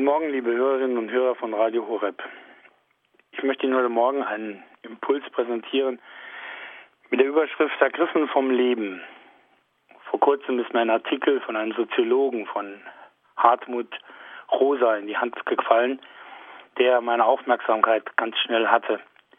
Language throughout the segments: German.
Guten Morgen, liebe Hörerinnen und Hörer von Radio Horeb. Ich möchte Ihnen heute Morgen einen Impuls präsentieren mit der Überschrift Ergriffen vom Leben. Vor kurzem ist mir ein Artikel von einem Soziologen, von Hartmut Rosa, in die Hand gefallen, der meine Aufmerksamkeit ganz schnell hatte.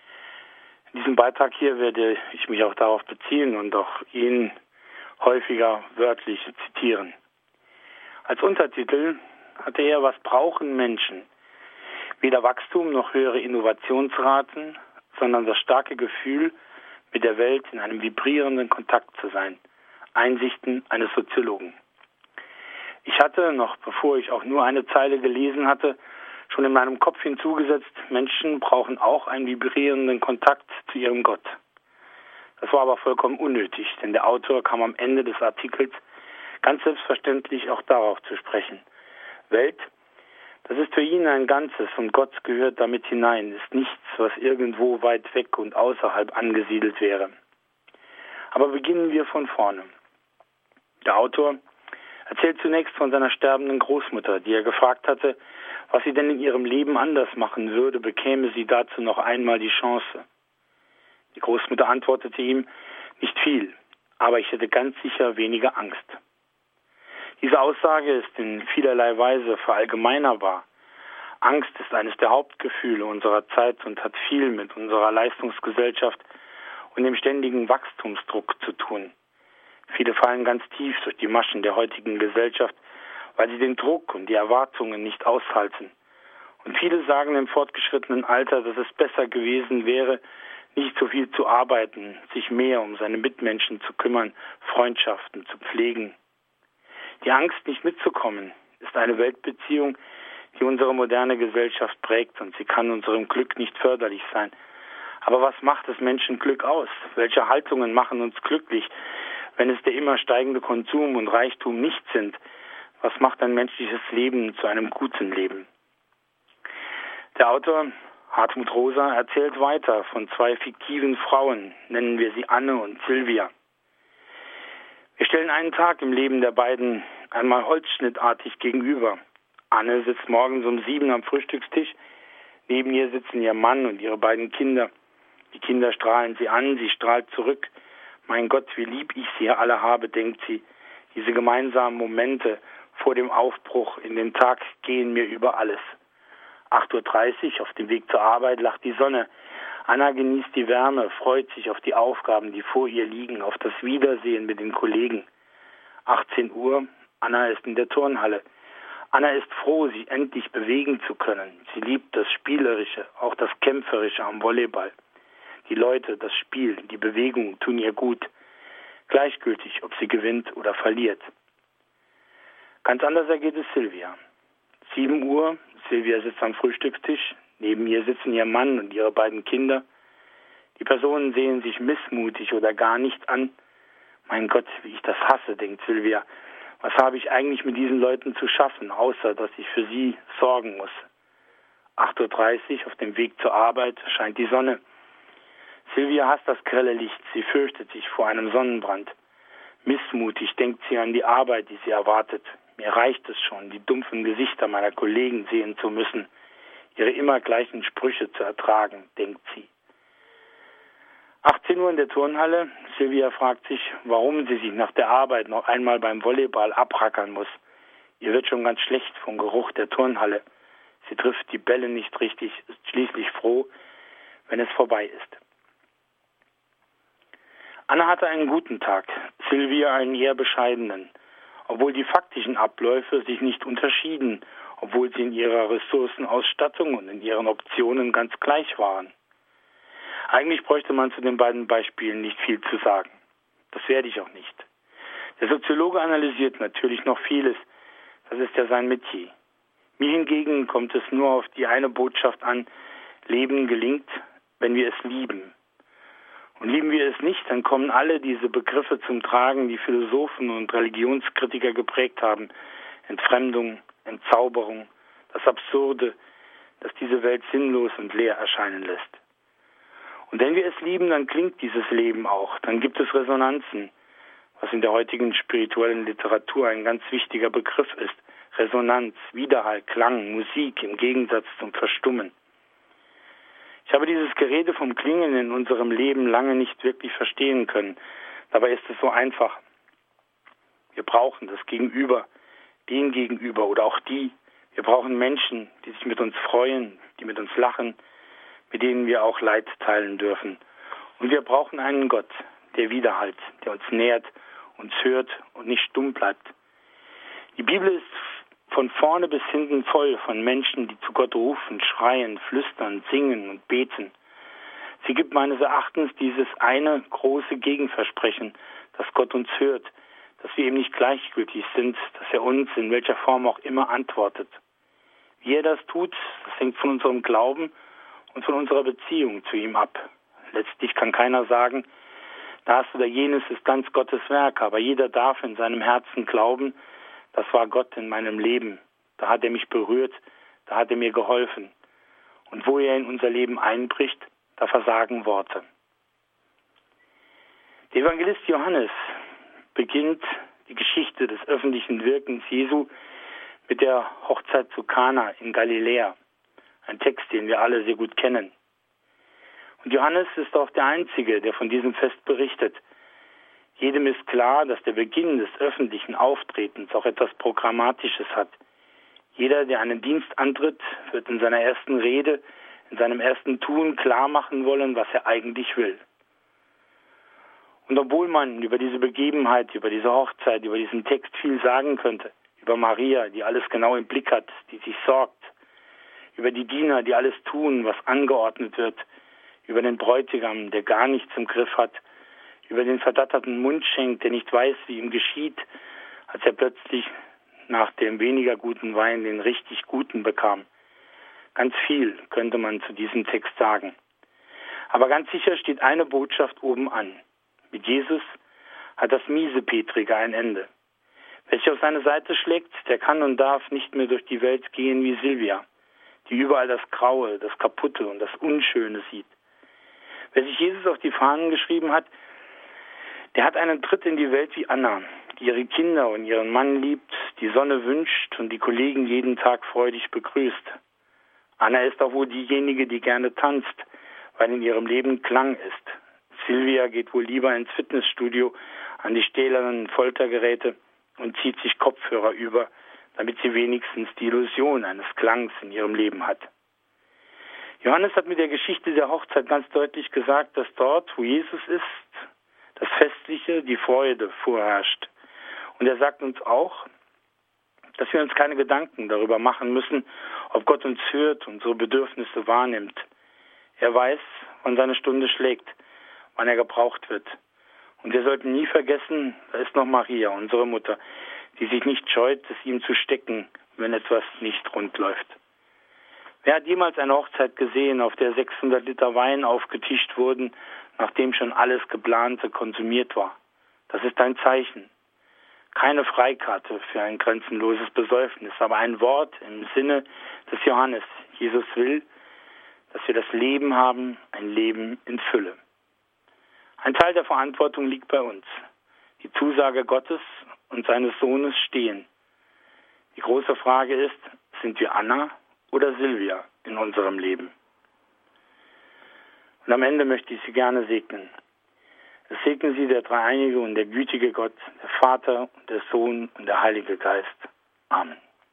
In diesem Beitrag hier werde ich mich auch darauf beziehen und auch ihn häufiger wörtlich zitieren. Als Untertitel hatte er: Was brauchen Menschen? Weder Wachstum noch höhere Innovationsraten, sondern das starke Gefühl, mit der Welt in einem vibrierenden Kontakt zu sein. Einsichten eines Soziologen. Ich hatte, noch bevor ich auch nur eine Zeile gelesen hatte, schon in meinem Kopf hinzugesetzt, Menschen brauchen auch einen vibrierenden Kontakt zu ihrem Gott. Das war aber vollkommen unnötig, denn der Autor kam am Ende des Artikels ganz selbstverständlich auch darauf zu sprechen. Welt, das ist für ihn ein Ganzes und Gott gehört damit hinein, ist nichts, was irgendwo weit weg und außerhalb angesiedelt wäre. Aber beginnen wir von vorne. Der Autor erzählt zunächst von seiner sterbenden Großmutter, die er gefragt hatte, was sie denn in ihrem Leben anders machen würde, bekäme sie dazu noch einmal die Chance. Die Großmutter antwortete ihm, nicht viel, aber ich hätte ganz sicher weniger Angst. Diese Aussage ist in vielerlei Weise verallgemeinerbar. Angst ist eines der Hauptgefühle unserer Zeit und hat viel mit unserer Leistungsgesellschaft und dem ständigen Wachstumsdruck zu tun. Viele fallen ganz tief durch die Maschen der heutigen Gesellschaft, weil sie den Druck und die Erwartungen nicht aushalten. Und viele sagen im fortgeschrittenen Alter, dass es besser gewesen wäre, nicht so viel zu arbeiten, sich mehr um seine Mitmenschen zu kümmern, Freundschaften zu pflegen. Die Angst, nicht mitzukommen, ist eine Weltbeziehung, die unsere moderne Gesellschaft prägt, und sie kann unserem Glück nicht förderlich sein. Aber was macht des Menschen Glück aus? Welche Haltungen machen uns glücklich, wenn es der immer steigende Konsum und Reichtum nicht sind? Was macht ein menschliches Leben zu einem guten Leben? Der Autor Hartmut Rosa erzählt weiter von zwei fiktiven Frauen, nennen wir sie Anne und Silvia. Wir stellen einen Tag im Leben der beiden einmal holzschnittartig gegenüber. Anne sitzt morgens um 7 am Frühstückstisch. Neben ihr sitzen ihr Mann und ihre beiden Kinder. Die Kinder strahlen sie an, sie strahlt zurück. Mein Gott, wie lieb ich sie alle habe, denkt sie. Diese gemeinsamen Momente vor dem Aufbruch in den Tag gehen mir über alles. 8:30 Uhr auf dem Weg zur Arbeit lacht die Sonne. Anna genießt die Wärme, freut sich auf die Aufgaben, die vor ihr liegen, auf das Wiedersehen mit den Kollegen. 18 Uhr, Anna ist in der Turnhalle. Anna ist froh, sich endlich bewegen zu können. Sie liebt das Spielerische, auch das Kämpferische am Volleyball. Die Leute, das Spiel, die Bewegung tun ihr gut. Gleichgültig, ob sie gewinnt oder verliert. Ganz anders ergeht es Silvia. 7 Uhr, Silvia sitzt am Frühstückstisch. Neben ihr sitzen ihr Mann und ihre beiden Kinder. Die Personen sehen sich missmutig oder gar nicht an. Mein Gott, wie ich das hasse, denkt Silvia. Was habe ich eigentlich mit diesen Leuten zu schaffen, außer dass ich für sie sorgen muss? 8:30 Uhr auf dem Weg zur Arbeit scheint die Sonne. Silvia hasst das grelle Licht, sie fürchtet sich vor einem Sonnenbrand. Missmutig denkt sie an die Arbeit, die sie erwartet. Mir reicht es schon, die dumpfen Gesichter meiner Kollegen sehen zu müssen, ihre immer gleichen Sprüche zu ertragen, denkt sie. 18 Uhr in der Turnhalle. Silvia fragt sich, warum sie sich nach der Arbeit noch einmal beim Volleyball abrackern muss. Ihr wird schon ganz schlecht vom Geruch der Turnhalle. Sie trifft die Bälle nicht richtig, ist schließlich froh, wenn es vorbei ist. Anna hatte einen guten Tag, Silvia einen eher bescheidenen. Obwohl die faktischen Abläufe sich nicht unterschieden, obwohl sie in ihrer Ressourcenausstattung und in ihren Optionen ganz gleich waren. Eigentlich bräuchte man zu den beiden Beispielen nicht viel zu sagen. Das werde ich auch nicht. Der Soziologe analysiert natürlich noch vieles. Das ist ja sein Metier. Mir hingegen kommt es nur auf die eine Botschaft an: Leben gelingt, wenn wir es lieben. Und lieben wir es nicht, dann kommen alle diese Begriffe zum Tragen, die Philosophen und Religionskritiker geprägt haben. Entfremdung, Entzauberung, das Absurde, das diese Welt sinnlos und leer erscheinen lässt. Und wenn wir es lieben, dann klingt dieses Leben auch, dann gibt es Resonanzen, was in der heutigen spirituellen Literatur ein ganz wichtiger Begriff ist. Resonanz, Widerhall, Klang, Musik im Gegensatz zum Verstummen. Ich habe dieses Gerede vom Klingen in unserem Leben lange nicht wirklich verstehen können. Dabei ist es so einfach. Wir brauchen das Gegenüber, den Gegenüber oder auch die. Wir brauchen Menschen, die sich mit uns freuen, die mit uns lachen, mit denen wir auch Leid teilen dürfen. Und wir brauchen einen Gott, der widerhallt, der uns nährt, uns hört und nicht stumm bleibt. Die Bibel ist von vorne bis hinten voll von Menschen, die zu Gott rufen, schreien, flüstern, singen und beten. Sie gibt meines Erachtens dieses eine große Gegenversprechen, dass Gott uns hört, dass wir ihm nicht gleichgültig sind, dass er uns in welcher Form auch immer antwortet. Wie er das tut, das hängt von unserem Glauben und von unserer Beziehung zu ihm ab. Letztlich kann keiner sagen, das oder jenes ist ganz Gottes Werk, aber jeder darf in seinem Herzen glauben, das war Gott in meinem Leben. Da hat er mich berührt, da hat er mir geholfen. Und wo er in unser Leben einbricht, da versagen Worte. Der Evangelist Johannes beginnt die Geschichte des öffentlichen Wirkens Jesu mit der Hochzeit zu Kana in Galiläa. Ein Text, den wir alle sehr gut kennen. Und Johannes ist auch der Einzige, der von diesem Fest berichtet. Jedem ist klar, dass der Beginn des öffentlichen Auftretens auch etwas Programmatisches hat. Jeder, der einen Dienst antritt, wird in seiner ersten Rede, in seinem ersten Tun klar machen wollen, was er eigentlich will. Und obwohl man über diese Begebenheit, über diese Hochzeit, über diesen Text viel sagen könnte, über Maria, die alles genau im Blick hat, die sich sorgt, über die Diener, die alles tun, was angeordnet wird, über den Bräutigam, der gar nichts im Griff hat, über den verdatterten Mundschenk, der nicht weiß, wie ihm geschieht, als er plötzlich nach dem weniger guten Wein den richtig guten bekam. Ganz viel könnte man zu diesem Text sagen. Aber ganz sicher steht eine Botschaft oben an. Mit Jesus hat das Miesepetrige ein Ende. Wer sich auf seine Seite schlägt, der kann und darf nicht mehr durch die Welt gehen wie Silvia, die überall das Graue, das Kaputte und das Unschöne sieht. Wer sich Jesus auf die Fahnen geschrieben hat, der hat einen Tritt in die Welt wie Anna, die ihre Kinder und ihren Mann liebt, die Sonne wünscht und die Kollegen jeden Tag freudig begrüßt. Anna ist auch wohl diejenige, die gerne tanzt, weil in ihrem Leben Klang ist. Silvia geht wohl lieber ins Fitnessstudio an die stählernen Foltergeräte und zieht sich Kopfhörer über, damit sie wenigstens die Illusion eines Klangs in ihrem Leben hat. Johannes hat mit der Geschichte der Hochzeit ganz deutlich gesagt, dass dort, wo Jesus ist, das Festliche, die Freude vorherrscht. Und er sagt uns auch, dass wir uns keine Gedanken darüber machen müssen, ob Gott uns hört und unsere Bedürfnisse wahrnimmt. Er weiß, wann seine Stunde schlägt, wann er gebraucht wird. Und wir sollten nie vergessen, da ist noch Maria, unsere Mutter, die sich nicht scheut, es ihm zu stecken, wenn etwas nicht rund läuft. Wer hat jemals eine Hochzeit gesehen, auf der 600 Liter Wein aufgetischt wurden, nachdem schon alles Geplante konsumiert war? Das ist ein Zeichen. Keine Freikarte für ein grenzenloses Besäufnis, aber ein Wort im Sinne des Johannes. Jesus will, dass wir das Leben haben, ein Leben in Fülle. Ein Teil der Verantwortung liegt bei uns. Die Zusage Gottes und seines Sohnes stehen. Die große Frage ist, sind wir Anna oder Silvia in unserem Leben? Und am Ende möchte ich Sie gerne segnen. Es segne Sie der dreieinige und der gütige Gott, der Vater und der Sohn und der Heilige Geist. Amen.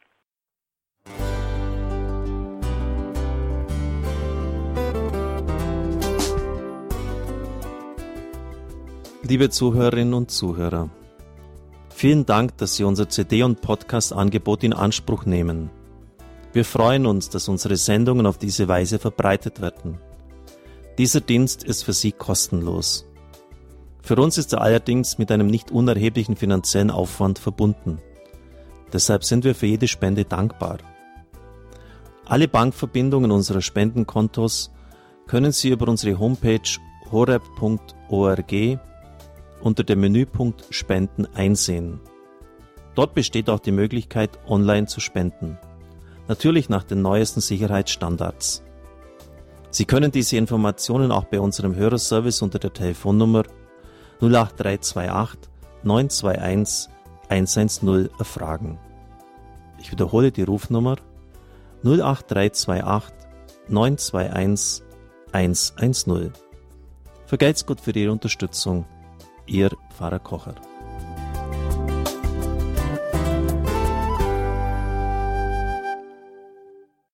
Liebe Zuhörerinnen und Zuhörer, vielen Dank, dass Sie unser CD- und Podcast-Angebot in Anspruch nehmen. Wir freuen uns, dass unsere Sendungen auf diese Weise verbreitet werden. Dieser Dienst ist für Sie kostenlos. Für uns ist er allerdings mit einem nicht unerheblichen finanziellen Aufwand verbunden. Deshalb sind wir für jede Spende dankbar. Alle Bankverbindungen unserer Spendenkontos können Sie über unsere Homepage horeb.org unter dem Menüpunkt Spenden einsehen. Dort besteht auch die Möglichkeit, online zu spenden. Natürlich nach den neuesten Sicherheitsstandards. Sie können diese Informationen auch bei unserem Hörerservice unter der Telefonnummer 08328 921 110 erfragen. Ich wiederhole die Rufnummer 08328 921 110. Vergelt's Gott für Ihre Unterstützung. Ihr Pfarrer Kocher.